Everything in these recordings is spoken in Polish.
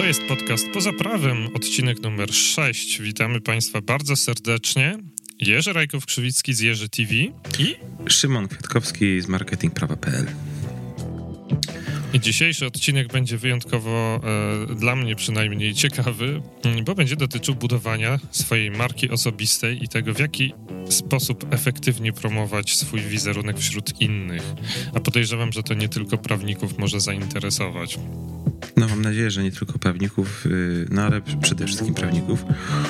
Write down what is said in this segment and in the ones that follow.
jest podcast Poza Prawem, odcinek numer 6. Witamy Państwa bardzo serdecznie. Jerzy Rajków-Krzywicki z Jerzy TV i Szymon Kwiatkowski z marketingprawa.pl. I dzisiejszy odcinek będzie wyjątkowo, dla mnie przynajmniej, ciekawy, bo będzie dotyczył budowania swojej marki osobistej i tego, w jaki sposób efektywnie promować swój wizerunek wśród innych. A podejrzewam, że to nie tylko prawników może zainteresować. No mam nadzieję, że nie tylko prawników, no ale przede wszystkim prawników.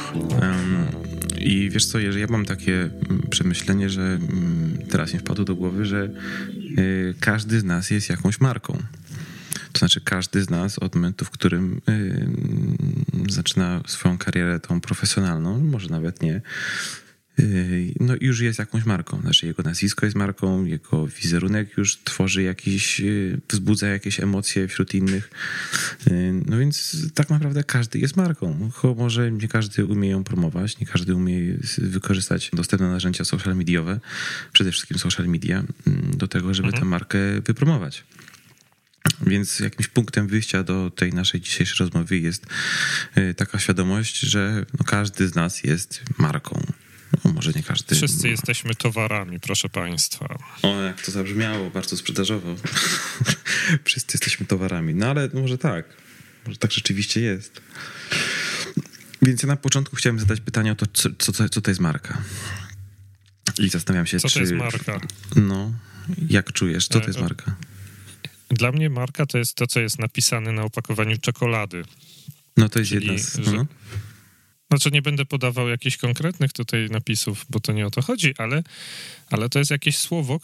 I wiesz co, Jerzy, ja mam takie przemyślenie, że teraz mi wpadło do głowy, że każdy z nas jest jakąś marką. To znaczy każdy z nas od momentu, w którym zaczyna swoją karierę tą profesjonalną, może nawet nie, no już jest jakąś marką. Znaczy jego nazwisko jest marką, jego wizerunek już tworzy jakiś, wzbudza jakieś emocje wśród innych. No więc tak naprawdę każdy jest marką. Może nie każdy umie ją promować, nie każdy umie wykorzystać dostępne narzędzia social mediowe, przede wszystkim social media, do tego, żeby tę markę wypromować. Więc jakimś punktem wyjścia do tej naszej dzisiejszej rozmowy jest taka świadomość, że no każdy z nas jest marką. No, może nie każdy. Wszyscy jesteśmy towarami, proszę Państwa. O, jak to zabrzmiało, bardzo sprzedażowo. Wszyscy jesteśmy towarami. No ale może tak rzeczywiście jest. Więc ja na początku chciałem zadać pytanie o to, co to jest marka. I zastanawiam się, co to jest marka? No, jak czujesz, co to jest marka? Dla mnie marka to jest to, co jest napisane na opakowaniu czekolady. No to jest jedna z... Znaczy nie będę podawał jakichś konkretnych tutaj napisów, bo to nie o to chodzi, ale to jest jakieś słowo,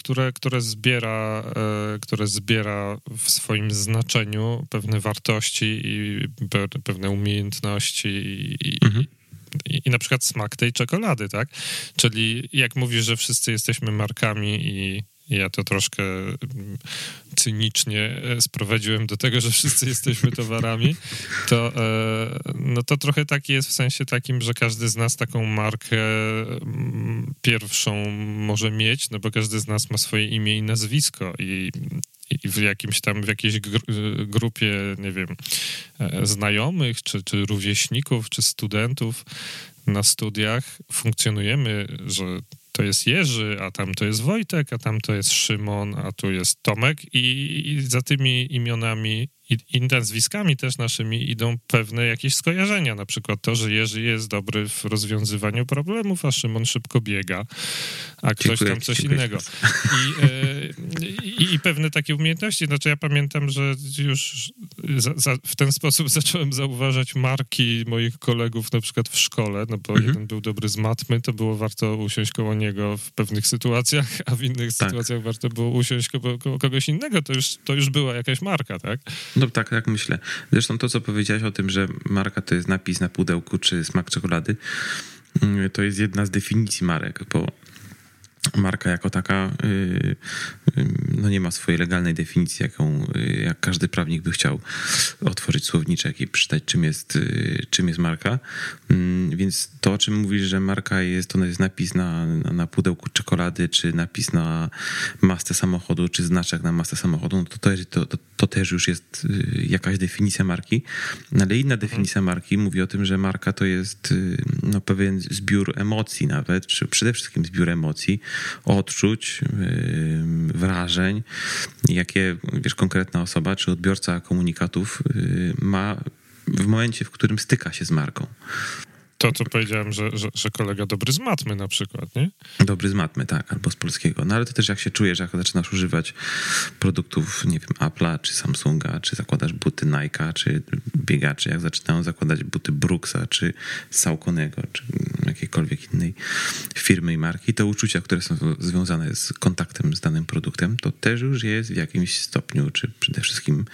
które zbiera w swoim znaczeniu pewne wartości i pewne umiejętności i na przykład smak tej czekolady, tak? Czyli jak mówisz, że wszyscy jesteśmy markami i ja to troszkę cynicznie sprowadziłem do tego, że wszyscy jesteśmy towarami, to trochę tak jest w sensie takim, że każdy z nas taką markę pierwszą może mieć, no bo każdy z nas ma swoje imię i nazwisko i w jakiejś grupie, nie wiem, znajomych, czy rówieśników, czy studentów na studiach funkcjonujemy, że to jest Jerzy, a tam to jest Wojtek, a tam to jest Szymon, a tu jest Tomek i za tymi imionami i nazwiskami też naszymi idą pewne jakieś skojarzenia. Na przykład to, że Jerzy jest dobry w rozwiązywaniu problemów, a Szymon szybko biega, a ktoś tam coś innego. I pewne takie umiejętności. Znaczy ja pamiętam, że już w ten sposób zacząłem zauważać marki moich kolegów na przykład w szkole, no bo jeden był dobry z matmy, to było warto usiąść koło niego w pewnych sytuacjach, a w innych sytuacjach warto było usiąść koło kogoś innego. To już była jakaś marka, tak? No tak myślę. Zresztą to, co powiedziałeś o tym, że marka to jest napis na pudełku czy smak czekolady, to jest jedna z definicji marek, bo marka jako taka no nie ma swojej legalnej definicji, jak każdy prawnik by chciał otworzyć słowniczek i przeczytać, czym jest marka. Więc to, o czym mówisz, że marka jest, ona jest napis na pudełku czekolady, czy napis na masce samochodu, czy znaczek na masce samochodu, no to też już jest jakaś definicja marki. Ale inna definicja marki mówi o tym, że marka to jest no, pewien zbiór emocji nawet, czy przede wszystkim zbiór emocji, odczuć, wrażeń, jakie konkretna osoba czy odbiorca komunikatów ma w momencie, w którym styka się z marką. To, co powiedziałem, że kolega dobry z matmy na przykład, nie? Dobry z matmy, tak, albo z polskiego. No ale to też jak się czujesz, jak zaczynasz używać produktów, nie wiem, Apple'a, czy Samsunga, czy zakładasz buty Nike'a, czy biegacze, jak zaczynają zakładać buty Brooksa, czy Saucony'ego, czy jakiejkolwiek innej firmy i marki, to uczucia, które są związane z kontaktem z danym produktem, to też już jest w jakimś stopniu, czy przede wszystkim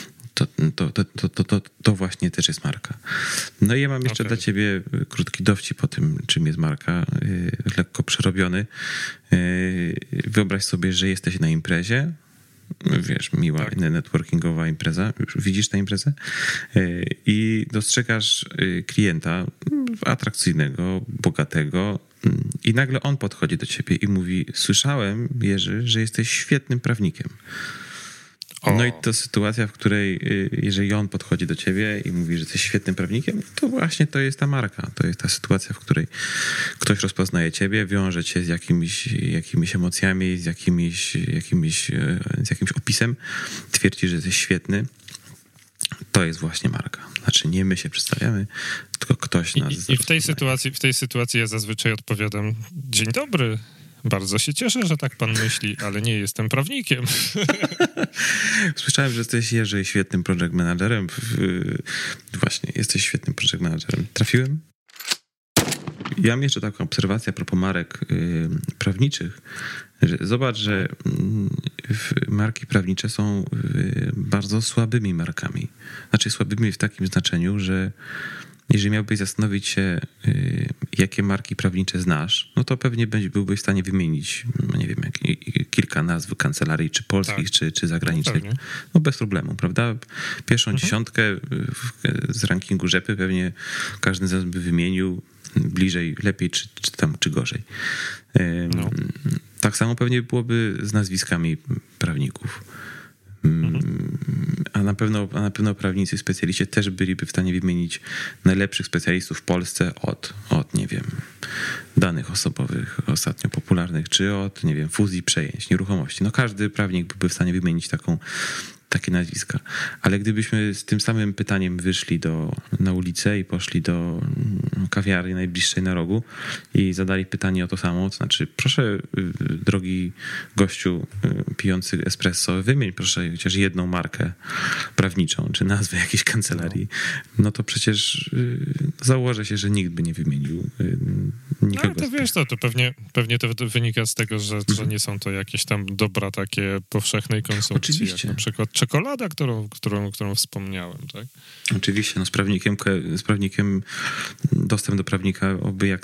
to właśnie też jest marka. No i ja mam jeszcze dla ciebie krótki dowcip o tym, czym jest marka, lekko przerobiony. Wyobraź sobie, że jesteś na imprezie, wiesz, miła, networkingowa impreza, widzisz tę imprezę i dostrzegasz klienta atrakcyjnego, bogatego i nagle on podchodzi do ciebie i mówi: słyszałem, Jerzy, że jesteś świetnym prawnikiem. No i to sytuacja, w której jeżeli on podchodzi do ciebie i mówi, że jesteś świetnym prawnikiem, to właśnie to jest ta marka. To jest ta sytuacja, w której ktoś rozpoznaje ciebie, wiąże cię z jakimiś emocjami, z jakimś opisem, twierdzi, że jesteś świetny. To jest właśnie marka. Znaczy nie my się przedstawiamy, tylko ktoś nas... I w tej sytuacji ja zazwyczaj odpowiadam: dzień dobry. Bardzo się cieszę, że tak pan myśli, ale nie jestem prawnikiem. Słyszałem, że jesteś, Jerzy, świetnym project managerem. Właśnie, jesteś świetnym project managerem. Trafiłem? Ja mam jeszcze taką obserwację a propos marek prawniczych. Zobacz, że marki prawnicze są bardzo słabymi markami. Znaczy słabymi w takim znaczeniu, że jeżeli miałbyś zastanowić się, jakie marki prawnicze znasz, no to pewnie byłbyś w stanie wymienić, nie wiem, kilka nazw kancelarii, czy polskich, tak, czy zagranicznych. No bez problemu, prawda? Pierwszą dziesiątkę z rankingu Rzepy pewnie każdy z nas by wymienił bliżej, lepiej, czy gorzej. No. Tak samo pewnie byłoby z nazwiskami prawników. A na pewno prawnicy, specjaliści też byliby w stanie wymienić najlepszych specjalistów w Polsce od nie wiem, danych osobowych ostatnio popularnych, czy od, nie wiem, fuzji przejęć, nieruchomości. No każdy prawnik byłby w stanie wymienić takie nazwiska. Ale gdybyśmy z tym samym pytaniem wyszli na ulicę i poszli do kawiarni najbliższej na rogu i zadali pytanie o to samo, to znaczy: proszę, drogi gościu pijący espresso, wymień proszę chociaż jedną markę prawniczą, czy nazwę jakiejś kancelarii, no to przecież założę się, że nikt by nie wymienił nikogo. No to wiesz, to pewnie to wynika z tego, że nie są to jakieś tam dobra takie powszechnej konsumpcji. Oczywiście. Jak na przykład czekolada, którą wspomniałem, tak? Oczywiście, no z prawnikiem dostęp do prawnika oby jak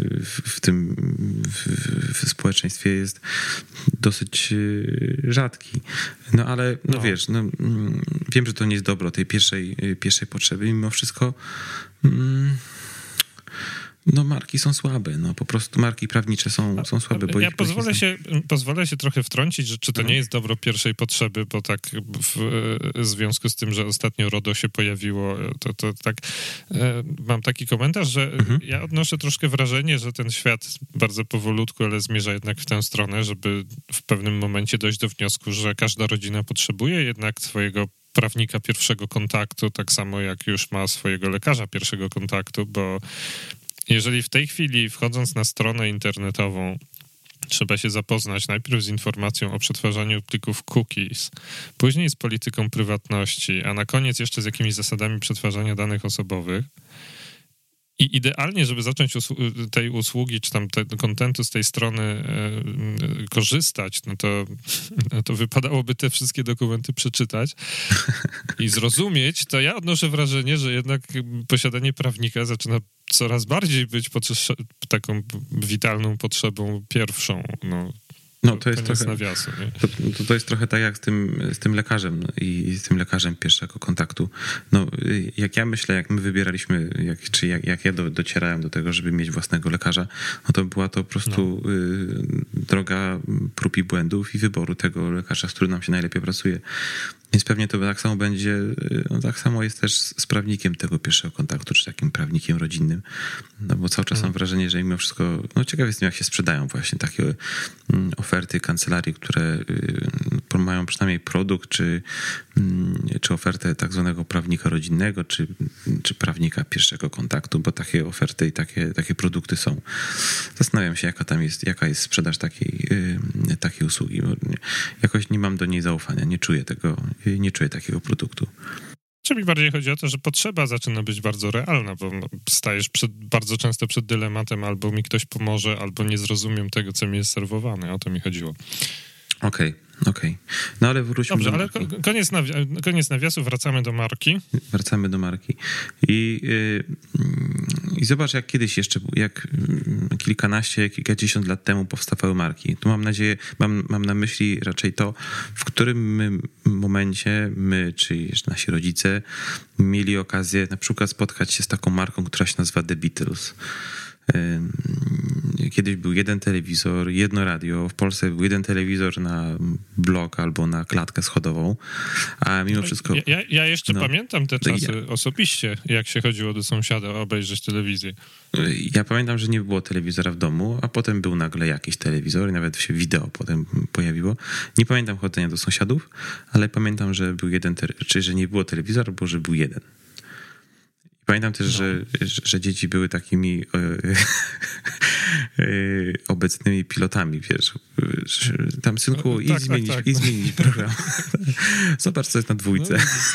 w społeczeństwie jest dosyć rzadki. No ale wiesz, wiem, że to nie jest dobro tej pierwszej potrzeby, mimo wszystko no marki są słabe, no po prostu marki prawnicze są słabe. Bo ja pozwolę się trochę wtrącić, że czy to nie jest dobro pierwszej potrzeby, bo tak w związku z tym, że ostatnio RODO się pojawiło, to tak mam taki komentarz, że ja odnoszę troszkę wrażenie, że ten świat bardzo powolutku, ale zmierza jednak w tę stronę, żeby w pewnym momencie dojść do wniosku, że każda rodzina potrzebuje jednak swojego prawnika pierwszego kontaktu, tak samo jak już ma swojego lekarza pierwszego kontaktu, bo jeżeli w tej chwili, wchodząc na stronę internetową, trzeba się zapoznać najpierw z informacją o przetwarzaniu plików cookies, później z polityką prywatności, a na koniec jeszcze z jakimiś zasadami przetwarzania danych osobowych, i idealnie, żeby zacząć tej usługi, czy tam kontentu z tej strony korzystać, no to wypadałoby te wszystkie dokumenty przeczytać i zrozumieć, to ja odnoszę wrażenie, że jednak posiadanie prawnika zaczyna coraz bardziej być taką witalną potrzebą pierwszą, No, to jest trochę nawiasu, nie? To jest trochę tak jak z tym lekarzem i z tym lekarzem pierwszego kontaktu. No, jak ja myślę, jak my wybieraliśmy, jak ja docierałem do tego, żeby mieć własnego lekarza, no to była to po prostu droga prób i błędów i wyboru tego lekarza, z którym nam się najlepiej pracuje. Więc pewnie to tak samo będzie, tak samo jest też z prawnikiem tego pierwszego kontaktu, czy takim prawnikiem rodzinnym, no bo cały czas mam wrażenie, że mimo wszystko, ciekaw jestem, jak się sprzedają właśnie takie oferty kancelarii, które mają przynajmniej produkt, czy ofertę tak zwanego prawnika rodzinnego, czy prawnika pierwszego kontaktu, bo takie oferty i takie produkty są. Zastanawiam się, jaka jest sprzedaż takiej usługi. Jakoś nie mam do niej zaufania, nie czuję takiego produktu. Czy mi bardziej chodzi o to, że potrzeba zaczyna być bardzo realna, bo stajesz bardzo często przed dylematem: albo mi ktoś pomoże, albo nie zrozumiem tego, co mi jest serwowane. O to mi chodziło. Okej. No ale wróćmy do marki. Ale koniec nawiasu, wracamy do marki. Wracamy do marki. I zobacz, jak kiedyś jeszcze, jak kilkadziesiąt lat temu powstawały marki. Tu mam nadzieję, mam na myśli raczej to, w którym momencie my, czy nasi rodzice, mieli okazję na przykład spotkać się z taką marką, która się nazywa The Beatles. kiedyś był jeden telewizor, jedno radio, w Polsce był jeden telewizor na blok albo na klatkę schodową, a mimo wszystko... Ja jeszcze pamiętam te czasy osobiście, jak się chodziło do sąsiada obejrzeć telewizję. Ja pamiętam, że nie było telewizora w domu, a potem był nagle jakiś telewizor i nawet się wideo potem pojawiło. Nie pamiętam chodzenia do sąsiadów, ale pamiętam, że był jeden, czy że nie było telewizora, bo że był jeden. Pamiętam też, że dzieci były takimi obecnymi pilotami, wiesz. Tam, synku, idź zmienić program. Zobacz, co jest na dwójce.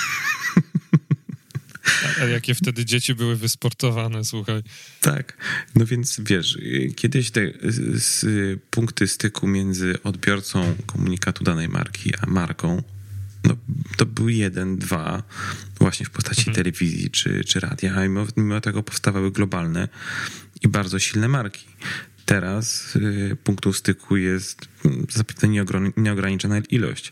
A jakie wtedy dzieci były wysportowane, słuchaj. Tak, no więc wiesz, kiedyś te punkty styku między odbiorcą komunikatu danej marki a marką, no, to był 1, 2 właśnie w postaci telewizji czy radia, a mimo tego powstawały globalne i bardzo silne marki. Teraz punktów styku jest zapewne nieograniczona ilość.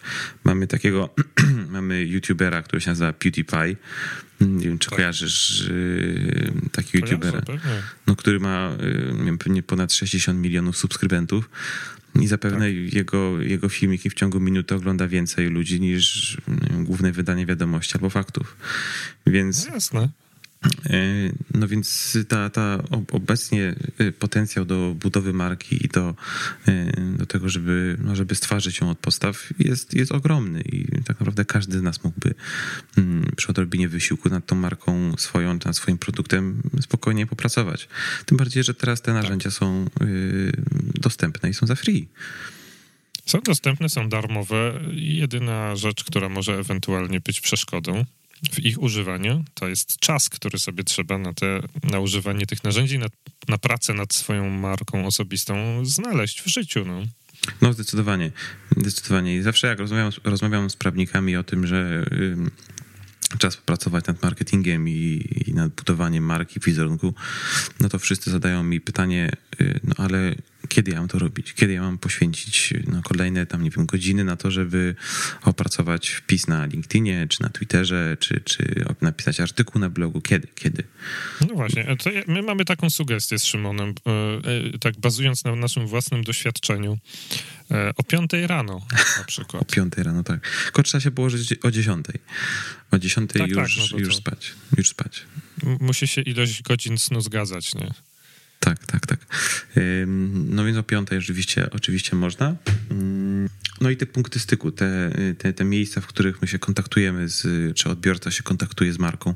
Mamy youtubera, który się nazywa PewDiePie. Nie wiem, czy kojarzysz takiego youtubera, który ma pewnie ponad 60 milionów subskrybentów i zapewne jego filmiki w ciągu minuty ogląda więcej ludzi niż główne wydanie wiadomości albo faktów. Więc... No jasne. No więc obecnie potencjał do budowy marki i do tego, żeby stworzyć ją od podstaw jest ogromny i tak naprawdę każdy z nas mógłby przy odrobinie wysiłku nad tą marką swoją, nad swoim produktem spokojnie popracować. Tym bardziej, że teraz te narzędzia są dostępne i są za free. Są dostępne, są darmowe. Jedyna rzecz, która może ewentualnie być przeszkodą w ich używaniu, to jest czas, który sobie trzeba na używanie tych narzędzi, na pracę nad swoją marką osobistą znaleźć w życiu. No zdecydowanie. I zawsze jak rozmawiam z prawnikami o tym, że czas popracować nad marketingiem i nad budowaniem marki, wizerunku, no to wszyscy zadają mi pytanie, no ale kiedy ja mam to robić? Kiedy ja mam poświęcić kolejne godziny na to, żeby opracować wpis na LinkedInie, czy na Twitterze, czy napisać artykuł na blogu? Kiedy? No właśnie, to my mamy taką sugestię z Szymonem, tak bazując na naszym własnym doświadczeniu. O 5 rano na przykład. O 5 rano, tak. Tylko trzeba się położyć o 10. O 10 już spać. Musi się ilość godzin snu zgadzać, nie? Tak. No więc o 5 oczywiście można. No i te punkty styku, te miejsca, w których my się kontaktujemy, czy odbiorca się kontaktuje z marką.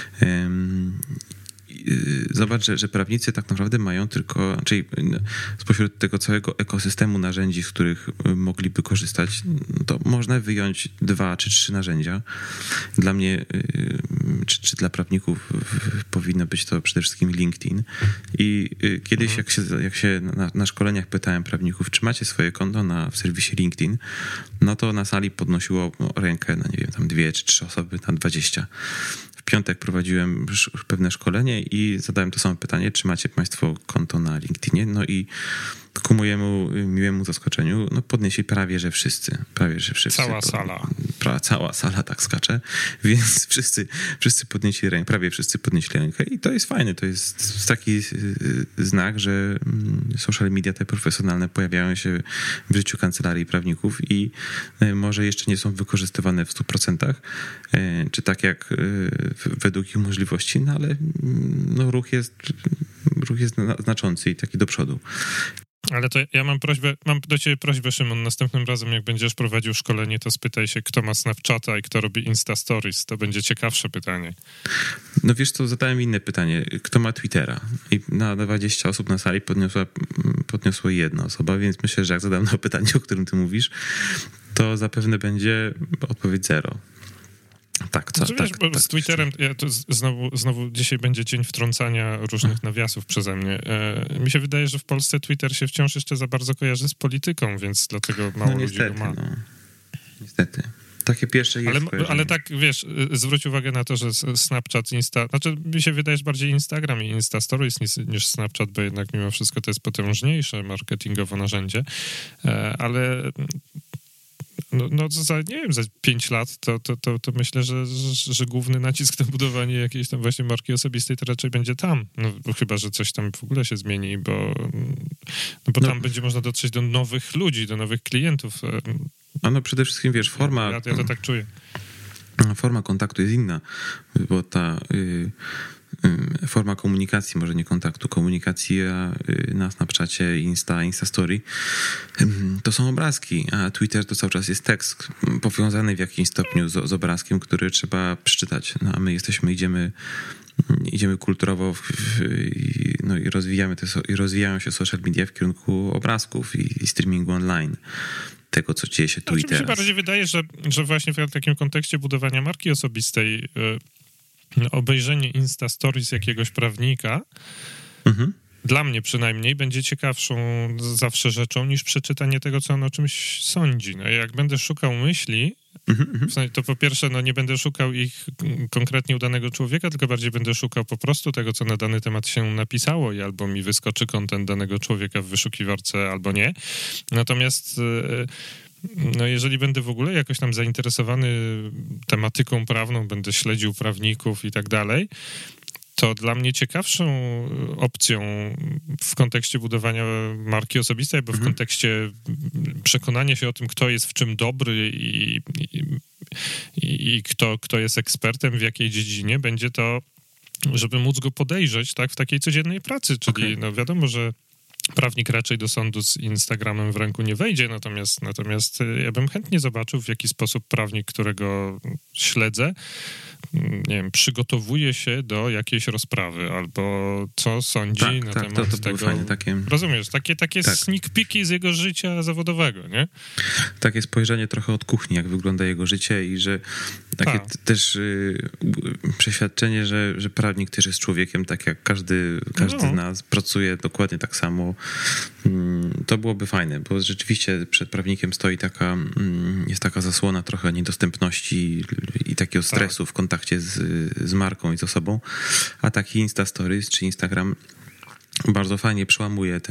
Zobacz, że prawnicy tak naprawdę mają tylko, czyli spośród tego całego ekosystemu narzędzi, z których mogliby korzystać, to można wyjąć 2 czy 3 narzędzia. Dla mnie, czy dla prawników powinno być to przede wszystkim LinkedIn. I kiedyś, jak się na szkoleniach pytałem prawników, czy macie swoje konto w serwisie LinkedIn, no to na sali podnosiło rękę, 2 czy 3 osoby na 20. W piątek prowadziłem pewne szkolenie i zadałem to samo pytanie, czy macie państwo konto na LinkedInie? No i ku mojemu miłemu zaskoczeniu, podnieśli prawie że wszyscy. Cała sala tak skacze, więc wszyscy podnieśli rękę, prawie wszyscy podnieśli rękę i to jest fajne, to jest taki znak, że social media te profesjonalne pojawiają się w życiu kancelarii prawników i może jeszcze nie są wykorzystywane w 100%, czy tak jak według ich możliwości, no ale ruch jest znaczący i taki do przodu. Ale to ja mam do ciebie prośbę, Szymon, następnym razem jak będziesz prowadził szkolenie, to spytaj się, kto ma Snapchata i kto robi Insta Stories. To będzie ciekawsze pytanie. No wiesz co, zadałem inne pytanie. Kto ma Twittera? I na 20 osób na sali podniosło 1 osoba, więc myślę, że jak zadam to pytanie, o którym ty mówisz, to zapewne będzie odpowiedź 0. Tak, z Twitterem, znowu dzisiaj będzie dzień wtrącania różnych nawiasów przeze mnie. Mi się wydaje, że w Polsce Twitter się wciąż jeszcze za bardzo kojarzy z polityką, więc dlatego mało ludzi go ma. Niestety. Takie pierwsze jest ale tak, wiesz, zwróć uwagę na to, że Snapchat, mi się wydaje, że bardziej Instagram i Insta Stories niż Snapchat, bo jednak mimo wszystko to jest potężniejsze marketingowo narzędzie, ale za 5 lat to myślę, że główny nacisk na budowanie jakiejś tam właśnie marki osobistej to raczej będzie tam. No chyba, że coś tam w ogóle się zmieni, bo No bo tam będzie można dotrzeć do nowych ludzi, do nowych klientów. No przede wszystkim, wiesz, forma... Ja to tak czuję. Forma kontaktu jest inna, bo ta forma komunikacji, może nie kontaktu, komunikacji na Snapchacie, Insta Story, to są obrazki, a Twitter to cały czas jest tekst powiązany w jakimś stopniu z obrazkiem, który trzeba przeczytać. No, a my idziemy kulturowo i rozwijają się social media w kierunku obrazków i streamingu online. Tego, co dzieje się tu i teraz. Mi się bardziej wydaje, że właśnie w takim kontekście budowania marki osobistej obejrzenie Insta Stories jakiegoś prawnika dla mnie przynajmniej będzie ciekawszą zawsze rzeczą niż przeczytanie tego, co on o czymś sądzi. No, jak będę szukał myśli, to po pierwsze nie będę szukał ich konkretnie u danego człowieka, tylko bardziej będę szukał po prostu tego, co na dany temat się napisało i albo mi wyskoczy content danego człowieka w wyszukiwarce, albo nie. Natomiast jeżeli będę w ogóle jakoś tam zainteresowany tematyką prawną, będę śledził prawników i tak dalej, to dla mnie ciekawszą opcją w kontekście budowania marki osobistej, bo w kontekście przekonania się o tym, kto jest w czym dobry i kto jest ekspertem w jakiej dziedzinie, będzie to, żeby móc go podejrzeć, tak, w takiej codziennej pracy, czyli wiadomo, że prawnik raczej do sądu z Instagramem w ręku nie wejdzie, natomiast ja bym chętnie zobaczył, w jaki sposób prawnik, którego śledzę, nie wiem, przygotowuje się do jakiejś rozprawy, albo co sądzi na temat to tego. Fajnie, rozumiesz, takie sneak peeki z jego życia zawodowego, nie? Takie spojrzenie trochę od kuchni, jak wygląda jego życie i że takie też przeświadczenie, że prawnik też jest człowiekiem, tak jak każdy z nas pracuje dokładnie tak samo. To byłoby fajne, bo rzeczywiście przed prawnikiem stoi jest taka zasłona trochę niedostępności i takiego stresu w kontakcie z marką i z osobą, a taki Insta Stories czy Instagram bardzo fajnie przełamuje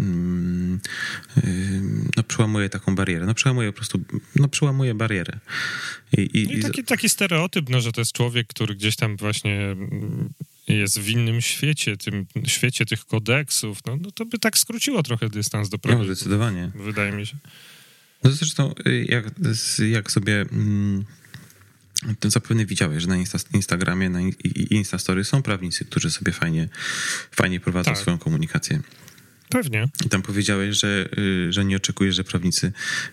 przełamuje taką barierę. Przełamuje barierę. I taki stereotyp, że to jest człowiek, który gdzieś tam właśnie jest w innym świecie, tym świecie tych kodeksów, to by tak skróciło trochę dystans do prawdy. Zdecydowanie. Wydaje mi się. No zresztą, jak sobie... To zapewne widziałeś, że na Instagramie i Instastory są prawnicy, którzy sobie fajnie prowadzą swoją komunikację. Pewnie. I tam powiedziałeś, że nie oczekujesz, że prawnicy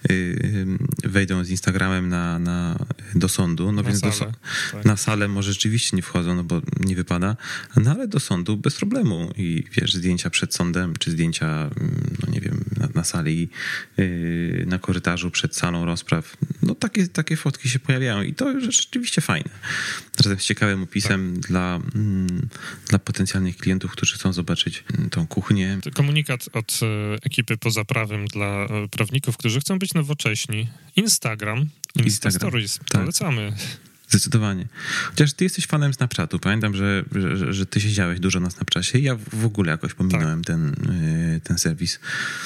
wejdą z Instagramem do sądu. No więc na salę może rzeczywiście nie wchodzą, bo nie wypada, ale do sądu bez problemu. I wiesz, zdjęcia przed sądem, czy zdjęcia, nie wiem, na sali, na korytarzu przed salą rozpraw. Takie fotki się pojawiają i to rzeczywiście fajne. Razem z ciekawym opisem dla potencjalnych klientów, którzy chcą zobaczyć tą kuchnię. Komunikat od ekipy poza prawem dla prawników, którzy chcą być nowocześni. Instagram. Stories. Polecamy. Zdecydowanie. Chociaż ty jesteś fanem Snapchatu. Pamiętam, że ty siedziałeś dużo na Snapchacie i ja w ogóle jakoś pominąłem ten serwis.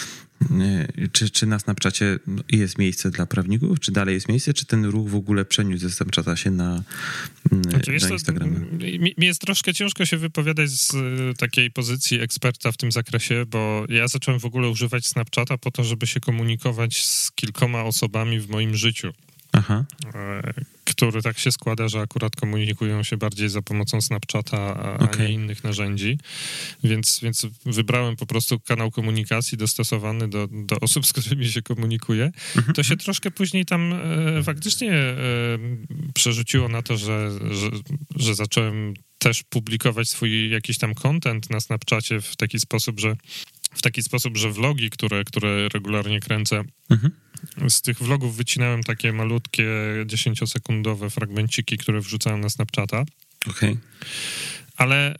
Czy na Snapchacie jest miejsce dla prawników? Czy dalej jest miejsce? Czy ten ruch w ogóle przeniósł ze Snapchata się na Instagrama? Mi jest troszkę ciężko się wypowiadać z takiej pozycji eksperta w tym zakresie, bo ja zacząłem w ogóle używać Snapchata po to, żeby się komunikować z kilkoma osobami w moim życiu. Aha. Który tak się składa, że akurat komunikują się bardziej za pomocą Snapchata, a nie innych narzędzi. Więc wybrałem po prostu kanał komunikacji dostosowany do osób, z którymi się komunikuję. To się troszkę później tam faktycznie przerzuciło na to, że zacząłem też publikować swój jakiś tam content na Snapchacie w taki sposób, że vlogi, które regularnie kręcę, z tych vlogów wycinałem takie malutkie 10-sekundowe fragmenciki, które wrzucałem na Snapchata. Okej. Ale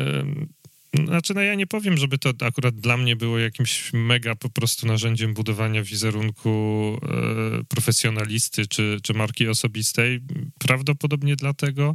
ja nie powiem, żeby to akurat dla mnie było jakimś mega po prostu narzędziem budowania wizerunku profesjonalisty czy marki osobistej. Prawdopodobnie dlatego,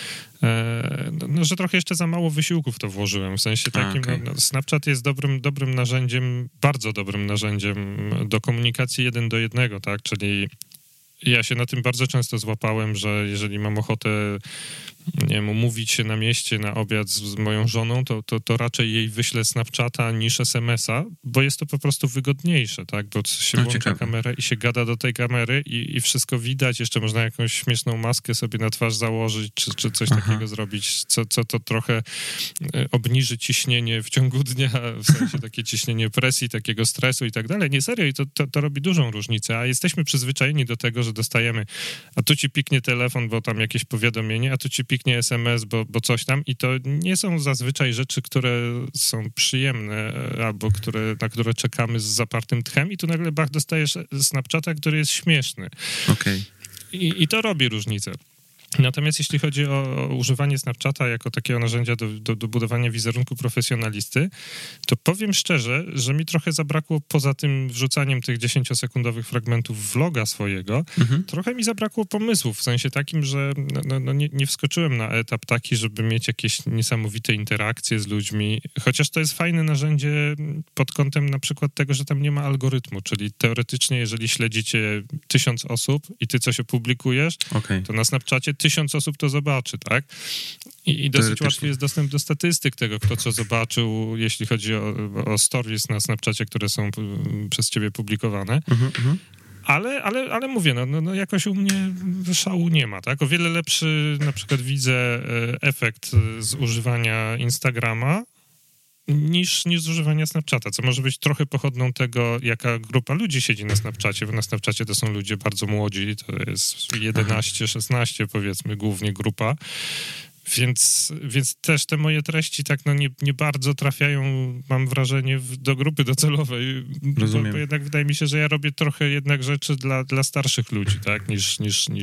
że trochę jeszcze za mało wysiłku w to włożyłem. W sensie takim, Snapchat jest dobrym narzędziem, bardzo dobrym narzędziem do komunikacji 1 do 1, tak? Czyli Ja się na tym bardzo często złapałem, że jeżeli mam ochotę, nie wiem, umówić się na mieście na obiad z moją żoną, to raczej jej wyślę Snapchata niż SMS-a, bo jest to po prostu wygodniejsze, tak? Bo się włącza kamerę i się gada do tej kamery i wszystko widać. Jeszcze można jakąś śmieszną maskę sobie na twarz założyć, czy coś takiego zrobić, co to trochę obniży ciśnienie w ciągu dnia, w sensie takie ciśnienie presji, takiego stresu i tak dalej. Nie, serio, i to robi dużą różnicę, a jesteśmy przyzwyczajeni do tego, że dostajemy, a tu ci piknie telefon, bo tam jakieś powiadomienie, a tu ci piknie SMS, bo coś tam i to nie są zazwyczaj rzeczy, które są przyjemne albo na które czekamy z zapartym tchem i tu nagle dostajesz Snapchata, który jest śmieszny. Okej. I to robi różnicę. Natomiast jeśli chodzi o używanie Snapchata jako takiego narzędzia do budowania wizerunku profesjonalisty, to powiem szczerze, że mi trochę zabrakło, poza tym wrzucaniem tych 10-sekundowych fragmentów vloga swojego, trochę mi zabrakło pomysłów, w sensie takim, że nie wskoczyłem na etap taki, żeby mieć jakieś niesamowite interakcje z ludźmi, chociaż to jest fajne narzędzie pod kątem na przykład tego, że tam nie ma algorytmu, czyli teoretycznie, jeżeli śledzicie 1000 osób i ty coś opublikujesz, to na Snapchacie 1000 osób to zobaczy, tak? I dosyć łatwy jest dostęp do statystyk tego, kto co zobaczył, jeśli chodzi o stories na Snapchacie, które są przez ciebie publikowane. Ale mówię, jakoś u mnie szału nie ma, tak? O wiele lepszy na przykład widzę efekt z używania Instagrama niż z używania Snapchata, co może być trochę pochodną tego, jaka grupa ludzi siedzi na Snapchacie, bo na Snapchacie to są ludzie bardzo młodzi, to jest 11-16 powiedzmy głównie grupa, więc też te moje treści tak nie bardzo trafiają, mam wrażenie, do grupy docelowej. Rozumiem. Bo jednak wydaje mi się, że ja robię trochę jednak rzeczy dla starszych ludzi, tak, niż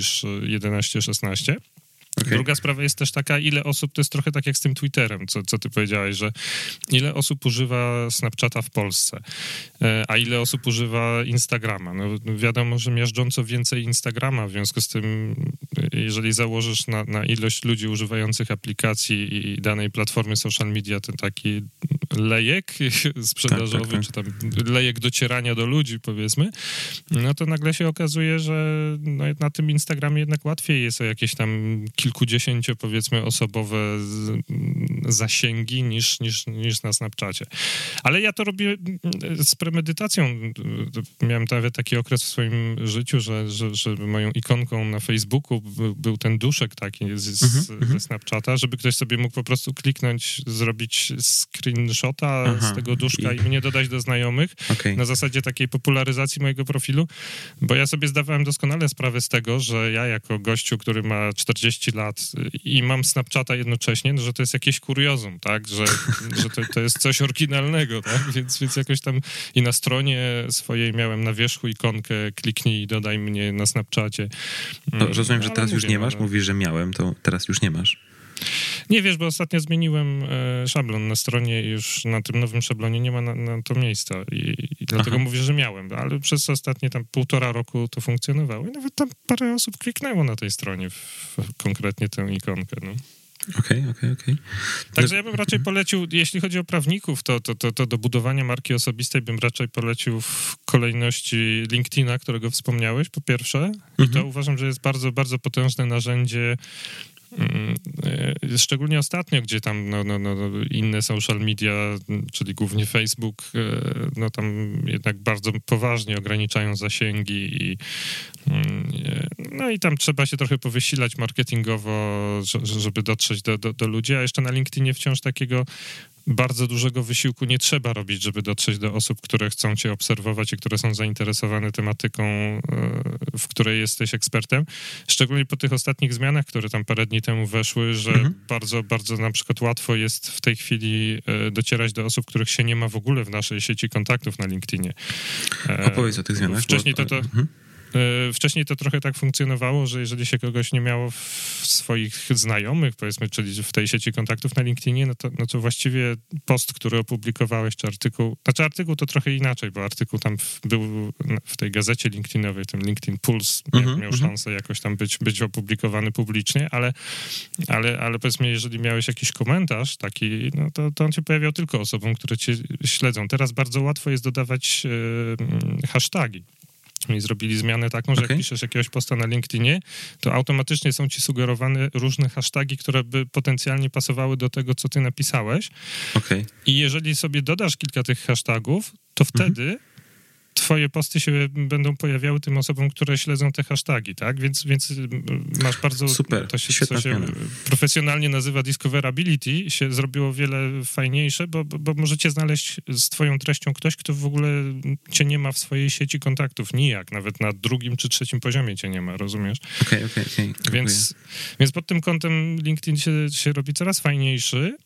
11-16. Druga sprawa jest też taka, ile osób, to jest trochę tak jak z tym Twitterem, co ty powiedziałeś, że ile osób używa Snapchata w Polsce, a ile osób używa Instagrama. No wiadomo, że miażdżąco więcej Instagrama, w związku z tym, jeżeli założysz na ilość ludzi używających aplikacji i danej platformy social media ten taki lejek sprzedażowy, tak. Czy tam lejek docierania do ludzi, powiedzmy, no to nagle się okazuje, że na tym Instagramie jednak łatwiej jest o jakieś tam kilkudziesięcio, powiedzmy, osobowe zasięgi niż na Snapchacie. Ale ja to robię z premedytacją. Miałem nawet taki okres w swoim życiu, że moją ikonką na Facebooku był ten duszek taki ze Snapchata, żeby ktoś sobie mógł po prostu kliknąć, zrobić screenshota z tego duszka i mnie dodać do znajomych na zasadzie takiej popularyzacji mojego profilu, bo ja sobie zdawałem doskonale sprawę z tego, że ja jako gościu, który ma 40 lat i mam Snapchata jednocześnie, że to jest jakieś kuriozum, tak? Że to jest coś oryginalnego, tak? Więc jakoś tam i na stronie swojej miałem na wierzchu ikonkę kliknij i dodaj mnie na Snapchacie. No, rozumiem, że teraz już nie masz? Mówisz, że miałem, to teraz już nie masz. Nie, wiesz, bo ostatnio zmieniłem szablon na stronie i już na tym nowym szablonie nie ma na to miejsca i dlatego mówię, że miałem, ale przez ostatnie tam 1,5 roku to funkcjonowało i nawet tam parę osób kliknęło na tej stronie konkretnie tę ikonkę, no. Okej. Także ja bym raczej polecił, jeśli chodzi o prawników, to do budowania marki osobistej bym raczej polecił w kolejności LinkedIna, którego wspomniałeś, po pierwsze. I to uważam, że jest bardzo, bardzo potężne narzędzie, szczególnie ostatnio, gdzie tam inne social media, czyli głównie Facebook, no tam jednak bardzo poważnie ograniczają zasięgi i tam trzeba się trochę powysilać marketingowo, żeby dotrzeć do ludzi, a jeszcze na LinkedInie wciąż takiego bardzo dużego wysiłku nie trzeba robić, żeby dotrzeć do osób, które chcą cię obserwować i które są zainteresowane tematyką, w której jesteś ekspertem. Szczególnie po tych ostatnich zmianach, które tam parę dni temu weszły, że bardzo, bardzo na przykład łatwo jest w tej chwili docierać do osób, których się nie ma w ogóle w naszej sieci kontaktów na LinkedInie. Opowiedz o tych zmianach. Wcześniej to trochę tak funkcjonowało, że jeżeli się kogoś nie miało w swoich znajomych, powiedzmy, czyli w tej sieci kontaktów na LinkedInie, no to właściwie post, który opublikowałeś, czy artykuł to trochę inaczej, bo artykuł tam był w tej gazecie LinkedInowej, ten LinkedIn Pulse miał szansę jakoś tam być opublikowany publicznie, ale powiedzmy, jeżeli miałeś jakiś komentarz taki, no to on się pojawiał tylko osobom, które cię śledzą. Teraz bardzo łatwo jest dodawać hasztagi. I zrobili zmianę taką, że jak piszesz jakiegoś posta na LinkedInie, to automatycznie są ci sugerowane różne hasztagi, które by potencjalnie pasowały do tego, co ty napisałeś. I jeżeli sobie dodasz kilka tych hashtagów, to wtedy twoje posty się będą pojawiały tym osobom, które śledzą te hasztagi, tak? Więc masz bardzo... Super, to się profesjonalnie nazywa discoverability, się zrobiło wiele fajniejsze, bo możecie znaleźć z twoją treścią ktoś, kto w ogóle cię nie ma w swojej sieci kontaktów, nijak, nawet na 2. czy 3. poziomie cię nie ma, rozumiesz? Okej. Więc pod tym kątem LinkedIn się robi coraz fajniejszy.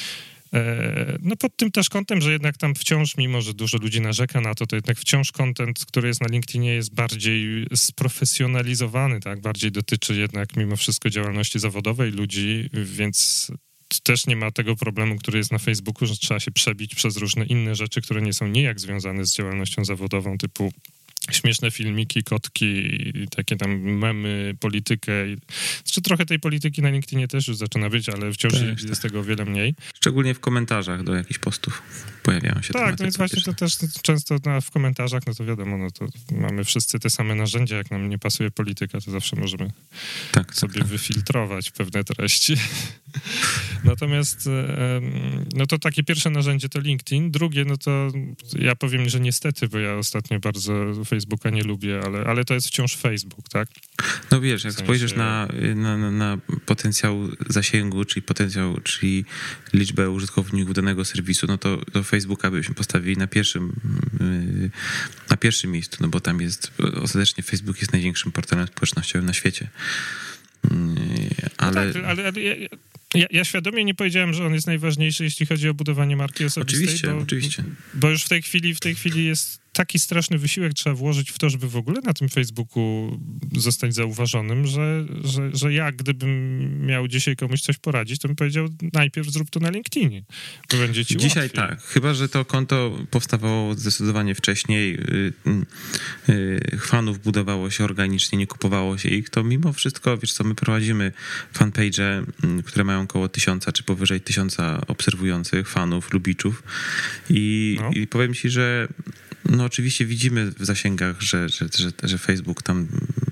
No pod tym też kątem, że jednak tam wciąż, mimo że dużo ludzi narzeka na to jednak wciąż content, który jest na LinkedInie, jest bardziej sprofesjonalizowany, tak? Bardziej dotyczy jednak mimo wszystko działalności zawodowej ludzi, więc też nie ma tego problemu, który jest na Facebooku, że trzeba się przebić przez różne inne rzeczy, które nie są nijak związane z działalnością zawodową, typu śmieszne filmiki, kotki, takie tam memy, politykę. Znaczy trochę tej polityki na LinkedInie też już zaczyna być, ale wciąż jest tego o wiele mniej. Szczególnie w komentarzach do jakichś postów pojawiają się tak, no więc właśnie to też często w komentarzach, no to wiadomo, no to mamy wszyscy te same narzędzia, jak nam nie pasuje polityka, to zawsze możemy sobie wyfiltrować pewne treści. Natomiast no to takie pierwsze narzędzie to LinkedIn, drugie, no to ja powiem, że niestety, bo ja ostatnio bardzo Facebooka nie lubię, ale to jest wciąż Facebook, tak? No wiesz, jak spojrzysz na potencjał zasięgu, czyli liczbę użytkowników danego serwisu, no to Facebooka byśmy postawili na pierwszym miejscu, no bo tam jest, ostatecznie Facebook jest największym portalem społecznościowym na świecie. Ale... No tak, ale ja świadomie nie powiedziałem, że on jest najważniejszy, jeśli chodzi o budowanie marki osobistej. Oczywiście. Bo już w tej chwili jest taki straszny wysiłek trzeba włożyć w to, żeby w ogóle na tym Facebooku zostać zauważonym, że ja, gdybym miał dzisiaj komuś coś poradzić, to bym powiedział, najpierw zrób to na LinkedInie, bo będzie ci dzisiaj łatwiej. Tak, chyba że to konto powstawało zdecydowanie wcześniej, fanów budowało się organicznie, nie kupowało się ich, to mimo wszystko, wiesz co, my prowadzimy fanpage'e, które mają około 1000 czy powyżej 1000 obserwujących fanów, lubiczów i powiem ci, że no oczywiście widzimy w zasięgach, że Facebook tam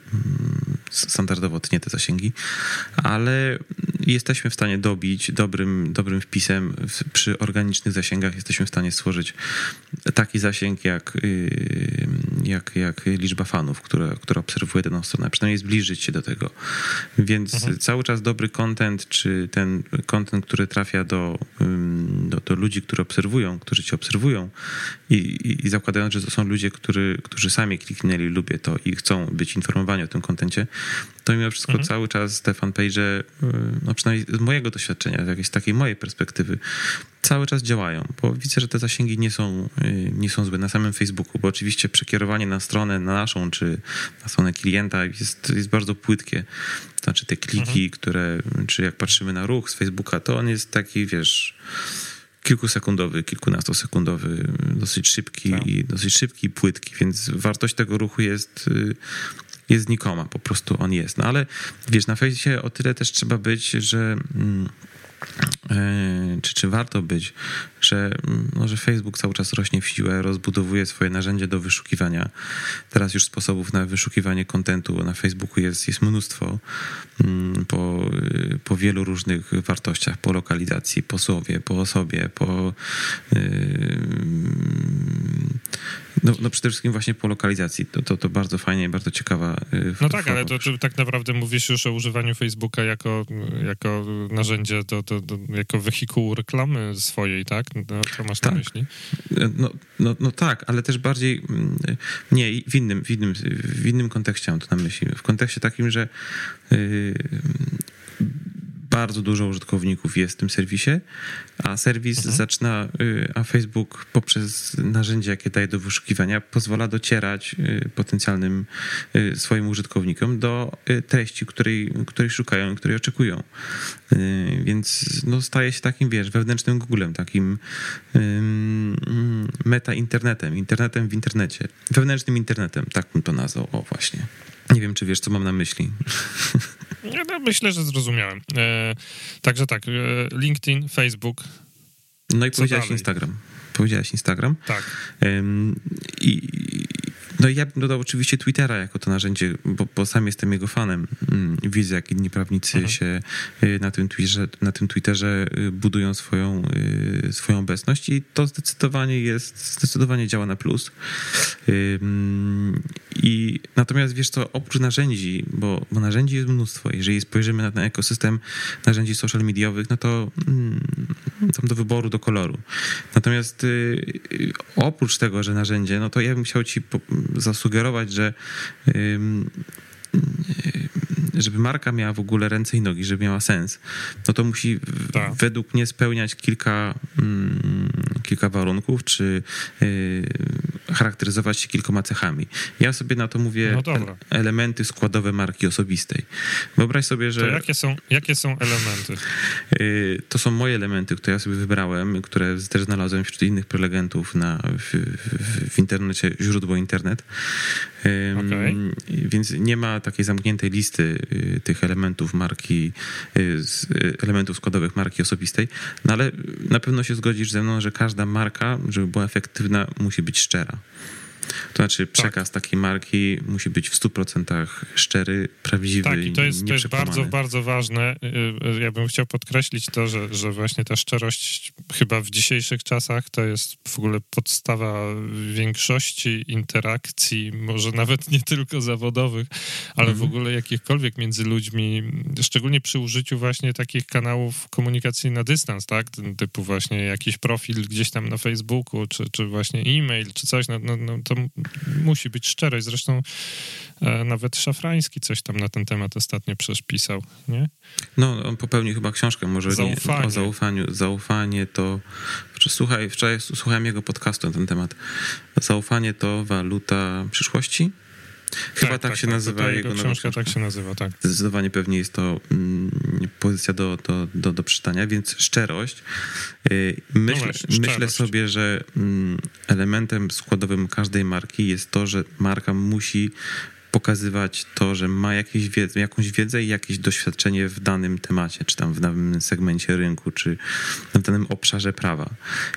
standardowo tnie te zasięgi, ale jesteśmy w stanie dobić dobrym wpisem przy organicznych zasięgach, jesteśmy w stanie stworzyć taki zasięg jak liczba fanów, która obserwuje daną stronę, przynajmniej zbliżyć się do tego. Więc cały czas dobry content, czy ten content, który trafia do ludzi, którzy cię obserwują i zakładając, że to są ludzie, którzy sami kliknęli lubię to i chcą być informowani o tym kontencie, to mimo wszystko cały czas te fanpage'e, no przynajmniej z mojego doświadczenia, z jakiejś takiej mojej perspektywy, cały czas działają, bo widzę, że te zasięgi nie są złe na samym Facebooku, bo oczywiście przekierowanie na stronę naszą, czy na stronę klienta jest bardzo płytkie. To znaczy te kliki, czy jak patrzymy na ruch z Facebooka, to on jest taki, wiesz, kilkusekundowy, kilkunastosekundowy, dosyć szybki i płytki, więc wartość tego ruchu jest znikoma, po prostu on jest. No ale wiesz, na Fejsie o tyle też trzeba być, że czy warto być, że Facebook cały czas rośnie w siłę, rozbudowuje swoje narzędzia do wyszukiwania. Teraz już sposobów na wyszukiwanie kontentu na Facebooku jest mnóstwo po wielu różnych wartościach, po lokalizacji, po słowie, po osobie, no przede wszystkim właśnie po lokalizacji. To bardzo fajnie, bardzo ciekawa. No tak, ale to tak naprawdę mówisz już o używaniu Facebooka jako narzędzie, jako wehikułu reklamy swojej, tak? No, to masz na myśli? No tak, ale też bardziej nie, w innym kontekście mam to na myśli. W kontekście takim, że bardzo dużo użytkowników jest w tym serwisie, a serwis a Facebook poprzez narzędzia, jakie daje do wyszukiwania, pozwala docierać potencjalnym swoim użytkownikom do treści, której szukają i której oczekują. Więc no, staje się takim, wiesz, wewnętrznym Googlem, takim internetem w internecie. Wewnętrznym internetem, tak bym to nazwał. O, właśnie. Nie wiem, czy wiesz, co mam na myśli. Ja myślę, że zrozumiałem. Także tak, LinkedIn, Facebook. No i powiedziałeś Instagram. Tak. I No i ja bym dodał oczywiście Twittera jako to narzędzie, bo sam jestem jego fanem. Widzę, jak inni prawnicy się na tym Twitterze budują swoją obecność i to zdecydowanie działa na plus. Natomiast wiesz co, oprócz narzędzi, bo narzędzi jest mnóstwo. Jeżeli spojrzymy na ekosystem narzędzi social mediowych, no to tam do wyboru, do koloru. Natomiast oprócz tego, że narzędzie, no to ja bym chciał ci zasugerować, że żeby marka miała w ogóle ręce i nogi, żeby miała sens, no to musi według mnie spełniać kilka warunków, czy charakteryzować się kilkoma cechami. Ja sobie na to mówię elementy składowe marki osobistej. Wyobraź sobie, że... To jakie są elementy? To są moje elementy, które ja sobie wybrałem, które też znalazłem wśród innych prelegentów w internecie, źródło internet. Więc nie ma takiej zamkniętej listy tych elementów elementów składowych marki osobistej, no ale na pewno się zgodzisz ze mną, że każda marka, żeby była efektywna, musi być szczera. To znaczy przekaz takiej marki musi być w 100% szczery, prawdziwy. Tak, i to jest bardzo, bardzo ważne. Ja bym chciał podkreślić to, że właśnie ta szczerość chyba w dzisiejszych czasach to jest w ogóle podstawa większości interakcji, może nawet nie tylko zawodowych, ale w ogóle jakichkolwiek między ludźmi, szczególnie przy użyciu właśnie takich kanałów komunikacji na dystans, tak? Typu właśnie jakiś profil gdzieś tam na Facebooku, czy właśnie e-mail, czy coś, to musi być szczerość. Zresztą nawet Szafrański coś tam na ten temat ostatnio pisał, nie? No, on popełnił chyba książkę może o zaufaniu. Zaufanie to... Wczoraj słuchałem jego podcastu na ten temat. Zaufanie to waluta przyszłości? Chyba tak się nazywa jego książka. Tak się nazywa, tak. Zdecydowanie pewnie jest to pozycja do przeczytania, więc szczerość. Myślę sobie, że elementem składowym każdej marki jest to, że marka musi pokazywać to, że ma jakąś wiedzę i jakieś doświadczenie w danym temacie, czy tam w danym segmencie rynku, czy w danym obszarze prawa.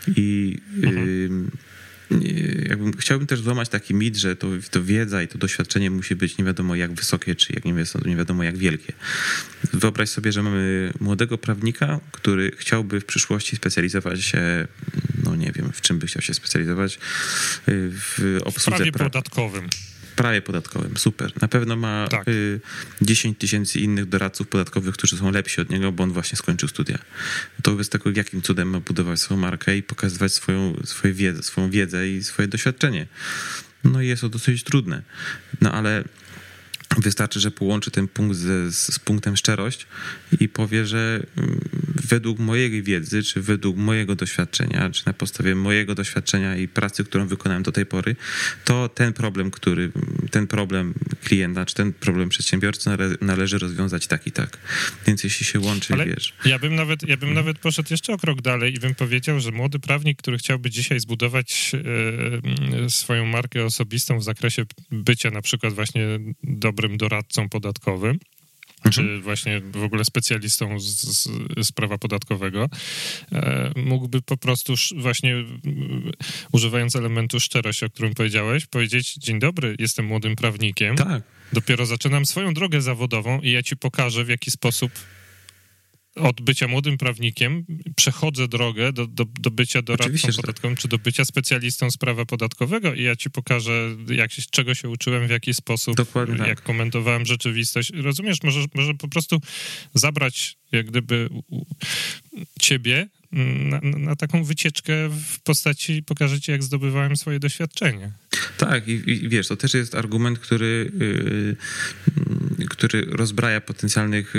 Chciałbym też złamać taki mit, że to wiedza i to doświadczenie musi być nie wiadomo jak wysokie, czy nie wiadomo jak wielkie. Wyobraź sobie, że mamy młodego prawnika, który chciałby w przyszłości specjalizować się, no nie wiem, w czym by chciał się specjalizować, w obsłudze prawie podatkowym. Prawie podatkowym, super. Na pewno ma 10 tysięcy innych doradców podatkowych, którzy są lepsi od niego, bo on właśnie skończył studia. To wobec tego, jakim cudem ma budować swoją markę i pokazywać swoją wiedzę i swoje doświadczenie. No i jest to dosyć trudne. No ale wystarczy, że połączy ten punkt z punktem szczerość i powie, że według mojej wiedzy, czy według mojego doświadczenia, czy na podstawie mojego doświadczenia i pracy, którą wykonałem do tej pory, to ten problem klienta, czy ten problem przedsiębiorcy należy rozwiązać tak i tak. Więc jeśli się łączy, ale wiesz... Ja bym nawet poszedł jeszcze o krok dalej i bym powiedział, że młody prawnik, który chciałby dzisiaj zbudować swoją markę osobistą w zakresie bycia na przykład właśnie dobrym doradcą podatkowym, czy właśnie w ogóle specjalistą z prawa podatkowego, mógłby po prostu właśnie używając elementu szczerość, o którym powiedziałeś, powiedzieć: dzień dobry, jestem młodym prawnikiem, dopiero zaczynam swoją drogę zawodową i ja ci pokażę, w jaki sposób od bycia młodym prawnikiem przechodzę drogę do bycia doradcą podatkowym, czy do bycia specjalistą z prawa podatkowego i ja ci pokażę, czego się uczyłem, w jaki sposób, jak komentowałem rzeczywistość. Rozumiesz, może po prostu zabrać jak gdyby ciebie na taką wycieczkę w postaci pokażę ci, jak zdobywałem swoje doświadczenie. Tak, i wiesz, to też jest argument, który rozbraja potencjalnych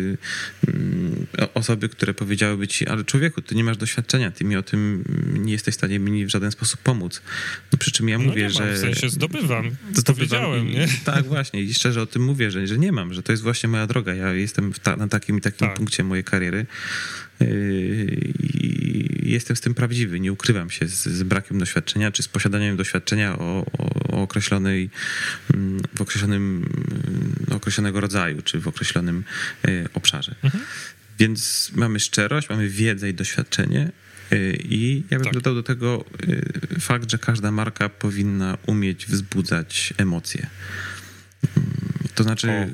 osoby, które powiedziałyby ci: ale człowieku, ty nie masz doświadczenia, ty mi o tym nie jesteś w stanie mi w żaden sposób pomóc. No, przy czym ja mówię, że... w sensie zdobywam, powiedziałem, nie? Tak, właśnie, i szczerze o tym mówię, że nie mam, że to jest właśnie moja droga. Ja jestem na takim i takim punkcie mojej kariery. I jestem z tym prawdziwy, nie ukrywam się z brakiem doświadczenia, czy z posiadaniem doświadczenia określonego rodzaju, czy w określonym obszarze. Więc mamy szczerość, mamy wiedzę i doświadczenie I ja bym dodał do tego fakt, że każda marka powinna umieć wzbudzać emocje. To znaczy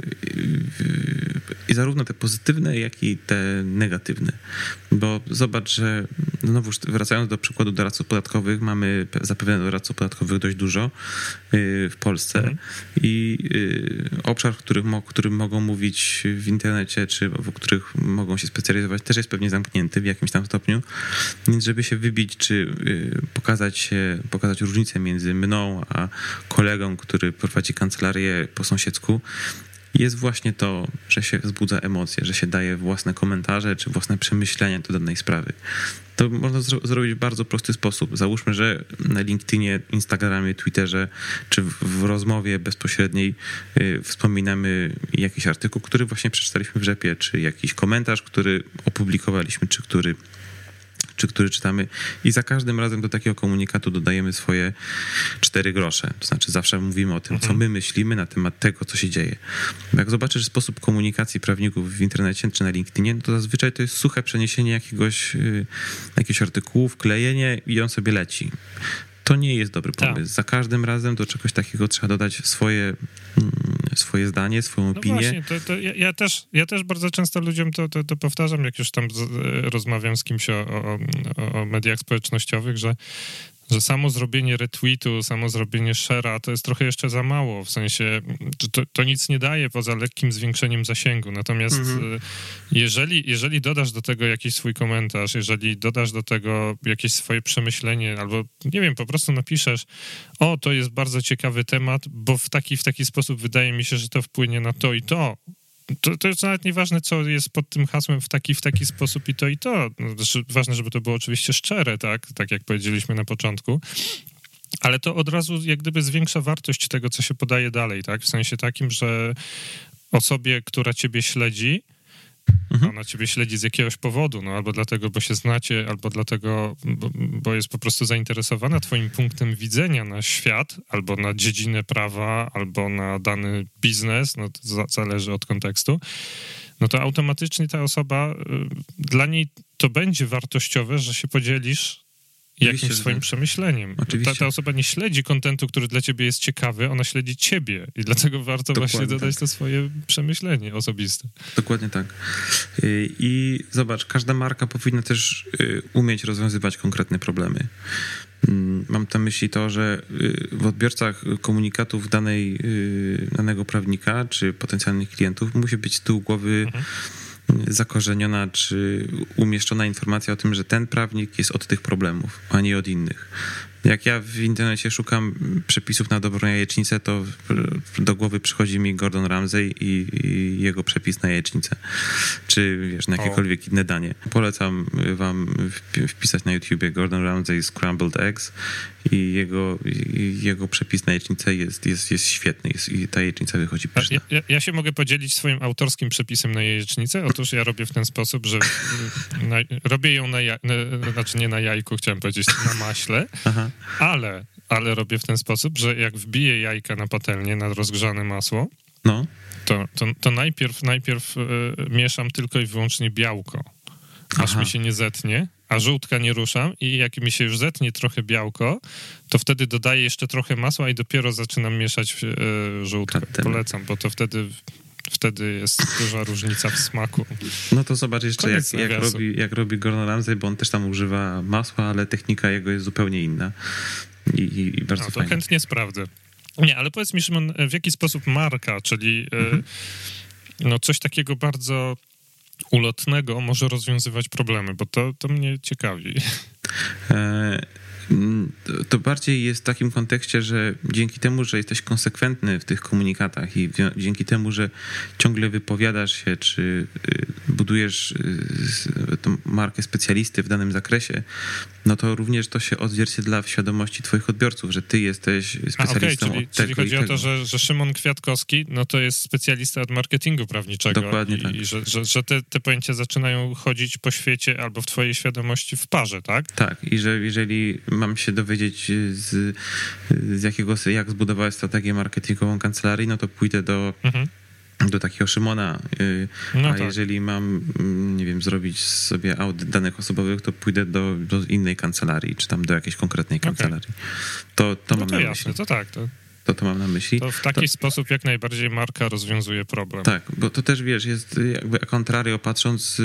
i zarówno te pozytywne, jak i te negatywne. Bo zobacz, że znowu wracając do przykładu doradców podatkowych, mamy zapewne doradców podatkowych dość dużo w Polsce i obszar, w którym mogą mówić w internecie, czy w których mogą się specjalizować, też jest pewnie zamknięty w jakimś tam stopniu. Więc żeby się wybić, czy pokazać różnicę między mną a kolegą, który prowadzi kancelarię po sąsiedzku, jest właśnie to, że się wzbudza emocje, że się daje własne komentarze czy własne przemyślenia do danej sprawy. To można zrobić w bardzo prosty sposób. Załóżmy, że na LinkedInie, Instagramie, Twitterze czy w rozmowie bezpośredniej wspominamy jakiś artykuł, który właśnie przeczytaliśmy w Rzepie, czy jakiś komentarz, który opublikowaliśmy, czy który czytamy i za każdym razem do takiego komunikatu dodajemy swoje 4 grosze. To znaczy zawsze mówimy o tym, co my myślimy na temat tego, co się dzieje. Jak zobaczysz sposób komunikacji prawników w internecie czy na LinkedInie, to zazwyczaj to jest suche przeniesienie jakiegoś artykułu, wklejenie i on sobie leci. To nie jest dobry pomysł. Tak. Za każdym razem do czegoś takiego trzeba dodać swoje zdanie, swoją opinię. No właśnie, ja też bardzo często ludziom to powtarzam, jak już tam rozmawiam z kimś o mediach społecznościowych, że samo zrobienie retweetu, samo zrobienie share'a to jest trochę jeszcze za mało, w sensie to nic nie daje poza lekkim zwiększeniem zasięgu, natomiast jeżeli dodasz do tego jakiś swój komentarz, jeżeli dodasz do tego jakieś swoje przemyślenie, albo nie wiem, po prostu napiszesz, to jest bardzo ciekawy temat, bo w taki sposób wydaje mi się, że to wpłynie na to i to. To jest nawet nieważne, co jest pod tym hasłem w taki sposób i to i to. Znaczy, ważne, żeby to było oczywiście szczere, tak jak powiedzieliśmy na początku, ale to od razu jak gdyby zwiększa wartość tego, co się podaje dalej, tak? W sensie takim, że osobie, która ciebie śledzi, ona ciebie śledzi z jakiegoś powodu, albo dlatego, bo się znacie, albo dlatego, bo jest po prostu zainteresowana twoim punktem widzenia na świat, albo na dziedzinę prawa, albo na dany biznes, to zależy od kontekstu, to automatycznie ta osoba, dla niej to będzie wartościowe, że się podzielisz jakimś swoim przemyśleniem. Ta osoba nie śledzi kontentu, który dla ciebie jest ciekawy, ona śledzi ciebie i dlatego warto właśnie dodać to swoje przemyślenie osobiste. Dokładnie tak. I zobacz, każda marka powinna też umieć rozwiązywać konkretne problemy. Mam na myśli to, że w odbiorcach komunikatów danego prawnika czy potencjalnych klientów musi być z tyłu głowy zakorzeniona czy umieszczona informacja o tym, że ten prawnik jest od tych problemów, a nie od innych. Jak ja w internecie szukam przepisów na dobrą jajecznicę, to do głowy przychodzi mi Gordon Ramsay i jego przepis na jajecznicę. Czy na jakiekolwiek inne danie. Polecam wam wpisać na YouTubie Gordon Ramsay Scrambled Eggs i jego przepis na jajecznicę jest świetny i ta jajecznica wychodzi pyszna. Ja się mogę podzielić swoim autorskim przepisem na jajecznicę. Otóż ja robię w ten sposób, że robię ją nie na jajku, chciałem powiedzieć, na maśle. Aha. Ale robię w ten sposób, że jak wbiję jajka na patelnię, na rozgrzane masło, to najpierw mieszam tylko i wyłącznie białko, aż mi się nie zetnie, a żółtka nie ruszam i jak mi się już zetnie trochę białko, to wtedy dodaję jeszcze trochę masła i dopiero zaczynam mieszać żółtkę. Polecam, bo to wtedy jest duża różnica w smaku. No to zobacz jeszcze, jak robi Gordon Ramsay, bo on też tam używa masła, ale technika jego jest zupełnie inna. I bardzo fajna. To chętnie sprawdzę. Nie, ale powiedz mi, Szymon, w jaki sposób marka, czyli coś takiego bardzo ulotnego może rozwiązywać problemy, bo to mnie ciekawi. To bardziej jest w takim kontekście, że dzięki temu, że jesteś konsekwentny w tych komunikatach i dzięki temu, że ciągle wypowiadasz się, czy budujesz tą markę specjalisty w danym zakresie, to również to się odzwierciedla w świadomości twoich odbiorców, że ty jesteś specjalistą od tego. Czyli chodzi o to, że Szymon Kwiatkowski, to jest specjalista od marketingu prawniczego. Dokładnie tak. I że te pojęcia zaczynają chodzić po świecie albo w twojej świadomości w parze, tak? Tak. I że jeżeli mam się dowiedzieć jak zbudowałeś strategię marketingową kancelarii, to pójdę do do takiego Szymona, jeżeli mam, nie wiem, zrobić sobie audyt danych osobowych, to pójdę do innej kancelarii, czy tam do jakiejś konkretnej kancelarii. To mam na myśli. To tak, To mam na myśli. To w taki sposób jak najbardziej marka rozwiązuje problem. Tak, bo to też, wiesz, jest jakby a contrario patrząc,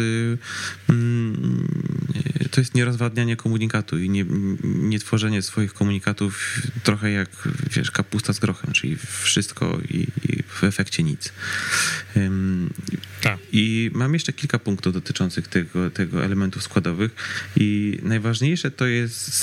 to jest nierozwadnianie komunikatu i nie tworzenie swoich komunikatów trochę jak, wiesz, kapusta z grochem, czyli wszystko i w efekcie nic. Tak. I mam jeszcze kilka punktów dotyczących tego elementów składowych i najważniejsze to jest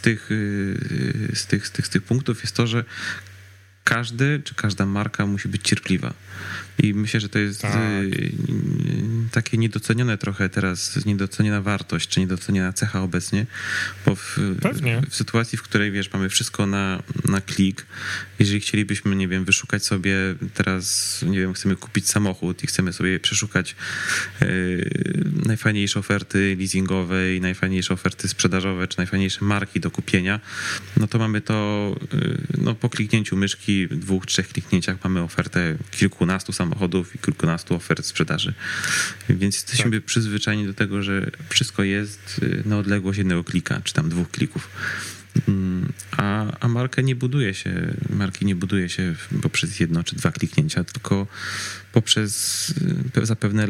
z tych punktów jest to, że każda marka musi być cierpliwa. I myślę, że to jest takie niedocenione trochę teraz, niedoceniona wartość, czy niedoceniona cecha obecnie, bo w sytuacji, w której, wiesz, mamy wszystko na klik, jeżeli chcielibyśmy, nie wiem, wyszukać sobie teraz, nie wiem, chcemy kupić samochód i chcemy sobie przeszukać najfajniejsze oferty leasingowe i najfajniejsze oferty sprzedażowe, czy najfajniejsze marki do kupienia, no to mamy to po kliknięciu myszki, 2-3 kliknięciach mamy ofertę kilkunastu samochodów i kilkunastu ofert sprzedaży. Więc jesteśmy przyzwyczajeni do tego, że wszystko jest na odległość jednego klika, czy tam 2 klików. A marki nie buduje się poprzez 1 czy 2 kliknięcia, tylko poprzez zapewne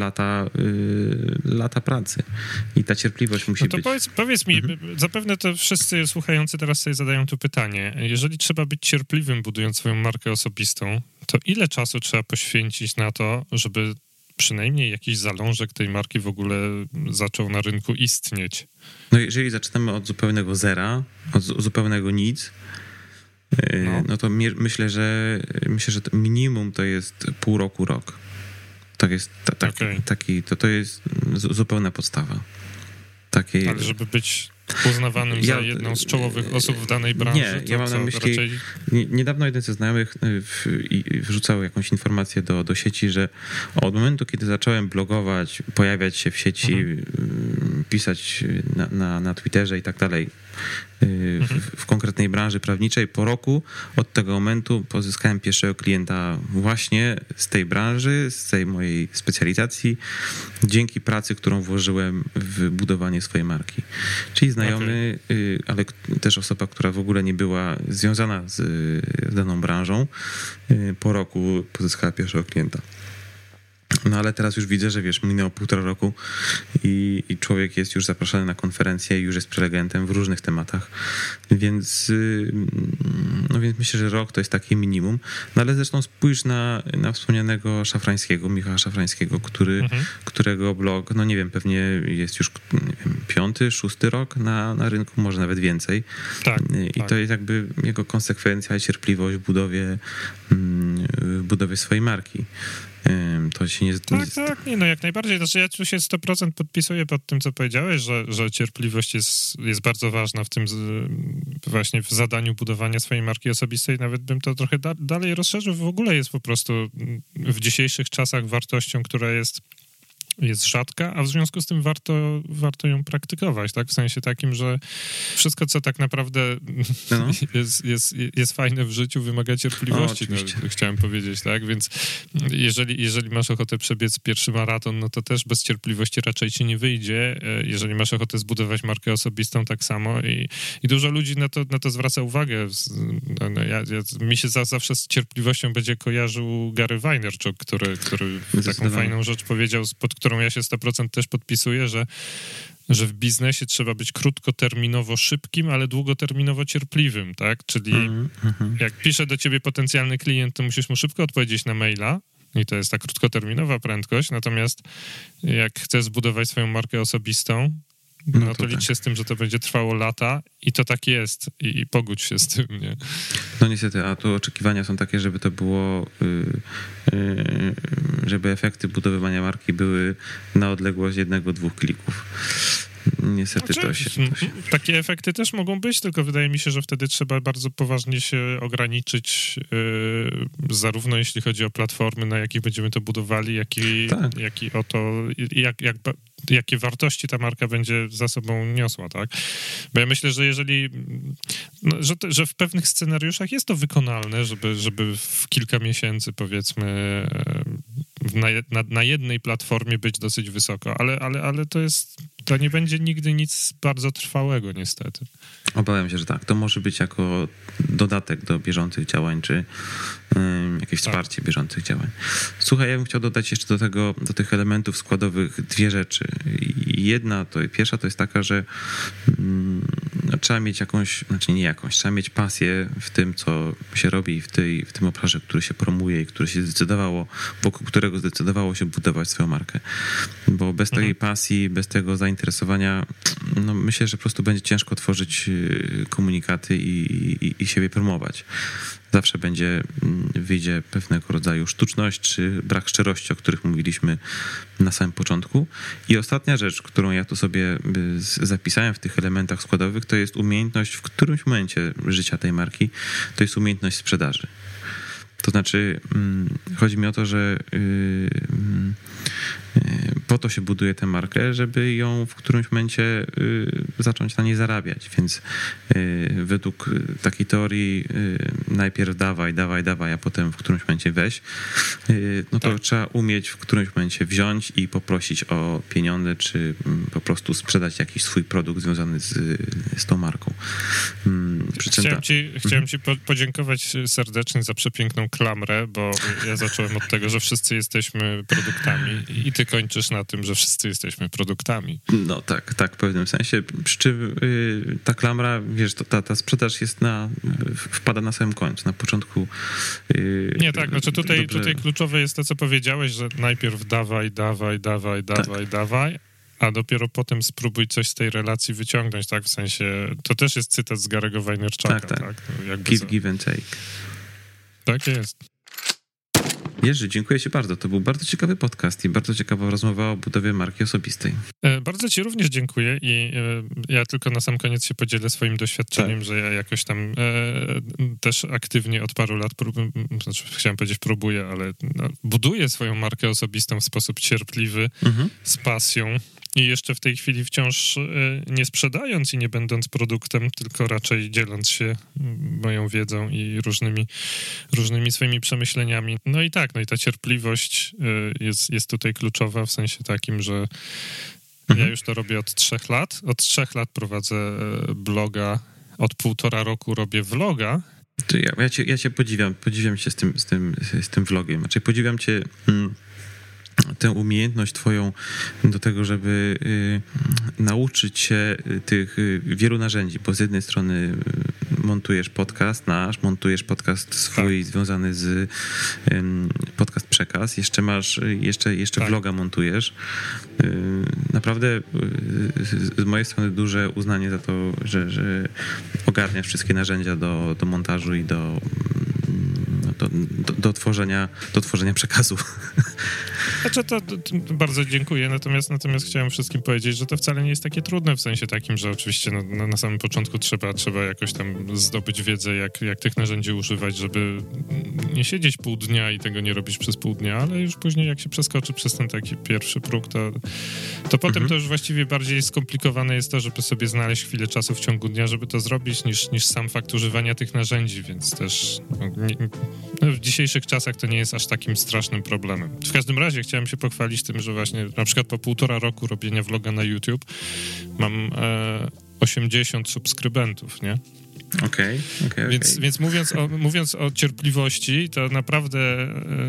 lata pracy. I ta cierpliwość musi być. Powiedz mi, zapewne to wszyscy słuchający teraz sobie zadają tu pytanie. Jeżeli trzeba być cierpliwym, budując swoją markę osobistą, to ile czasu trzeba poświęcić na to, żeby przynajmniej jakiś zalążek tej marki w ogóle zaczął na rynku istnieć? No jeżeli zaczynamy od zupełnego zera, od zupełnego nic, no to myślę, że to minimum to jest pół roku, rok. To jest to jest zupełna podstawa. Ale żeby być uznawanym za jedną z czołowych osób w danej branży? Nie, ja mam na myśli, niedawno jeden ze znajomych wrzucał jakąś informację do sieci, że od momentu, kiedy zacząłem blogować, pojawiać się w sieci, pisać na Twitterze i tak dalej, w konkretnej branży prawniczej, po roku od tego momentu pozyskałem pierwszego klienta właśnie z tej branży, z tej mojej specjalizacji, dzięki pracy, którą włożyłem w budowanie swojej marki. Czyli znajomy, ale też osoba, która w ogóle nie była związana z daną branżą, po roku pozyskała pierwszego klienta. No ale teraz już widzę, że wiesz, minęło 1,5 roku i człowiek jest już zapraszany na konferencję, już jest prelegentem w różnych tematach, więc myślę, że rok to jest takie minimum. No ale zresztą spójrz na wspomnianego Szafrańskiego, Michała Szafrańskiego, którego blog, no nie wiem, pewnie jest już 5., 6. rok na rynku, może nawet więcej. To jest jakby jego konsekwencja i cierpliwość w budowie swojej marki. To się nie... jak najbardziej. Znaczy ja tu się 100% podpisuję pod tym, co powiedziałeś, że cierpliwość jest bardzo ważna w tym właśnie w zadaniu budowania swojej marki osobistej. Nawet bym to trochę dalej rozszerzył. W ogóle jest po prostu w dzisiejszych czasach wartością, która jest rzadka, a w związku z tym warto ją praktykować, tak? W sensie takim, że wszystko, co tak naprawdę jest fajne w życiu, wymaga cierpliwości, chciałem powiedzieć, tak? Więc jeżeli masz ochotę przebiec pierwszy maraton, no to też bez cierpliwości raczej ci nie wyjdzie. Jeżeli masz ochotę zbudować markę osobistą, tak samo i dużo ludzi na to zwraca uwagę. Mi się zawsze z cierpliwością będzie kojarzył Gary Vaynerchuk, który taką fajną rzecz powiedział, pod którą ja się 100% też podpisuję, że w biznesie trzeba być krótkoterminowo szybkim, ale długoterminowo cierpliwym, tak? Czyli jak pisze do ciebie potencjalny klient, to musisz mu szybko odpowiedzieć na maila i to jest ta krótkoterminowa prędkość, natomiast jak chcesz zbudować swoją markę osobistą, no to licz się z tym, że to będzie trwało lata i to tak jest i pogódź się z tym, nie? No niestety, a tu oczekiwania są takie, żeby to było, żeby efekty budowywania marki były na odległość 1-2 klików. Niestety to się... Takie efekty też mogą być, tylko wydaje mi się, że wtedy trzeba bardzo poważnie się ograniczyć, zarówno jeśli chodzi o platformy, na jakich będziemy to budowali, jak i o to, jakie wartości ta marka będzie za sobą niosła, tak? Bo ja myślę, że jeżeli, że w pewnych scenariuszach jest to wykonalne, żeby w kilka miesięcy, powiedzmy, na jednej platformie być dosyć wysoko, ale to nie będzie nigdy nic bardzo trwałego niestety. Obawiam się, że tak. To może być jako dodatek do bieżących działań, czy jakieś wsparcie bieżących działań. Słuchaj, ja bym chciał dodać jeszcze do tych elementów składowych dwie rzeczy. Pierwsza to jest taka, że trzeba mieć trzeba mieć pasję w tym, co się robi w tym obszarze, który się promuje i wokół którego zdecydowało się budować swoją markę. Bo bez tej pasji, bez tego zainteresowania, myślę, że po prostu będzie ciężko tworzyć komunikaty i siebie promować. Zawsze wyjdzie pewnego rodzaju sztuczność czy brak szczerości, o których mówiliśmy na samym początku. I ostatnia rzecz, którą ja tu sobie zapisałem w tych elementach składowych, to jest umiejętność w którymś momencie życia tej marki, to jest umiejętność sprzedaży. To znaczy, chodzi mi o to, że po to się buduje tę markę, żeby ją w którymś momencie zacząć na niej zarabiać. Więc według takiej teorii najpierw dawaj, a potem w którymś momencie weź, to trzeba umieć w którymś momencie wziąć i poprosić o pieniądze, czy po prostu sprzedać jakiś swój produkt związany z tą marką. Chciałem ci podziękować serdecznie za przepiękną klamrę, bo ja zacząłem od tego, że wszyscy jesteśmy produktami i ty kończysz na tym, że wszyscy jesteśmy produktami. No tak, w pewnym sensie. Przy czym ta klamra, wiesz, ta sprzedaż wpada na samym końcu, na początku. Nie, tak, znaczy tutaj kluczowe jest to, co powiedziałeś, że najpierw dawaj, a dopiero potem spróbuj coś z tej relacji wyciągnąć, tak? W sensie, to też jest cytat z Gary'ego Vaynerchuka, tak? Give and take. Tak jest. Jerzy, dziękuję ci bardzo. To był bardzo ciekawy podcast i bardzo ciekawa rozmowa o budowie marki osobistej. Bardzo ci również dziękuję i ja tylko na sam koniec się podzielę swoim doświadczeniem, że ja jakoś tam też aktywnie od paru lat chciałem powiedzieć próbuję, ale buduję swoją markę osobistą w sposób cierpliwy, z pasją. I jeszcze w tej chwili wciąż nie sprzedając i nie będąc produktem, tylko raczej dzieląc się moją wiedzą i różnymi swoimi przemyśleniami. No i ta cierpliwość jest tutaj kluczowa w sensie takim, że ja już to robię od 3 lat. Od 3 lat prowadzę bloga, od 1,5 roku robię vloga. Ja cię podziwiam cię z tym vlogiem. Znaczy podziwiam cię tę umiejętność twoją do tego, żeby nauczyć się tych wielu narzędzi, bo z jednej strony montujesz montujesz podcast swój związany z podcast Przekaz, jeszcze vloga montujesz. Naprawdę z mojej strony duże uznanie za to, że ogarniasz wszystkie narzędzia do montażu i do tworzenia przekazu. Znaczy to bardzo dziękuję, natomiast chciałem wszystkim powiedzieć, że to wcale nie jest takie trudne w sensie takim, że oczywiście na samym początku trzeba jakoś tam zdobyć wiedzę, jak tych narzędzi używać, żeby nie siedzieć pół dnia i tego nie robić przez pół dnia, ale już później jak się przeskoczy przez ten taki pierwszy próg, to potem to już właściwie bardziej skomplikowane jest to, żeby sobie znaleźć chwilę czasu w ciągu dnia, żeby to zrobić, niż sam fakt używania tych narzędzi, więc też w dzisiejszych czasach to nie jest aż takim strasznym problemem. W każdym razie chciałem się pochwalić tym, że właśnie na przykład po 1,5 roku robienia vloga na YouTube mam 80 subskrybentów, nie? Okej. Więc mówiąc o cierpliwości, to naprawdę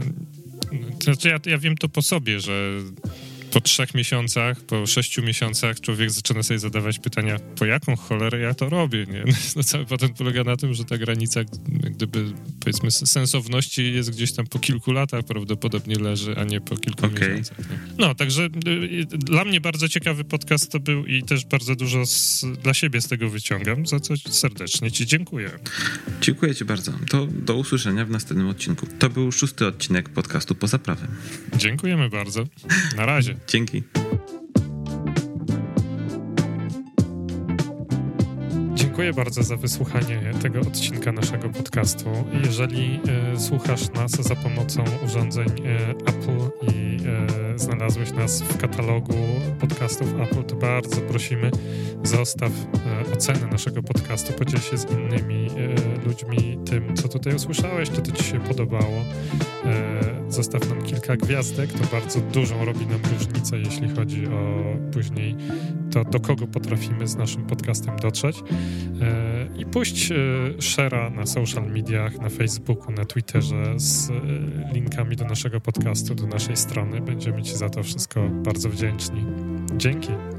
ja wiem to po sobie, że po 3 miesiącach, po 6 miesiącach człowiek zaczyna sobie zadawać pytania, po jaką cholerę ja to robię, nie? Cały patent polega na tym, że ta granica jak gdyby, powiedzmy, sensowności jest gdzieś tam po kilku latach prawdopodobnie leży, a nie po kilku miesiącach. Nie? No, także dla mnie bardzo ciekawy podcast to był i też bardzo dużo dla siebie z tego wyciągam, za co serdecznie ci dziękuję. Dziękuję ci bardzo. To do usłyszenia w następnym odcinku. To był 6. odcinek podcastu Poza Prawem. Dziękujemy bardzo. Na razie. Dzięki. Dziękuję bardzo za wysłuchanie tego odcinka naszego podcastu. Jeżeli słuchasz nas za pomocą urządzeń Apple i znalazłeś nas w katalogu podcastów Apple, to bardzo prosimy, zostaw ocenę naszego podcastu, podziel się z innymi ludźmi tym, co tutaj usłyszałeś, czy to ci się podobało. zostaw nam kilka gwiazdek, to bardzo dużą robi nam różnicę, jeśli chodzi o później to, do kogo potrafimy z naszym podcastem dotrzeć. I puść share'a na social mediach, na Facebooku, na Twitterze z linkami do naszego podcastu, do naszej strony. Będziemy ci za to wszystko bardzo wdzięczni. Dzięki.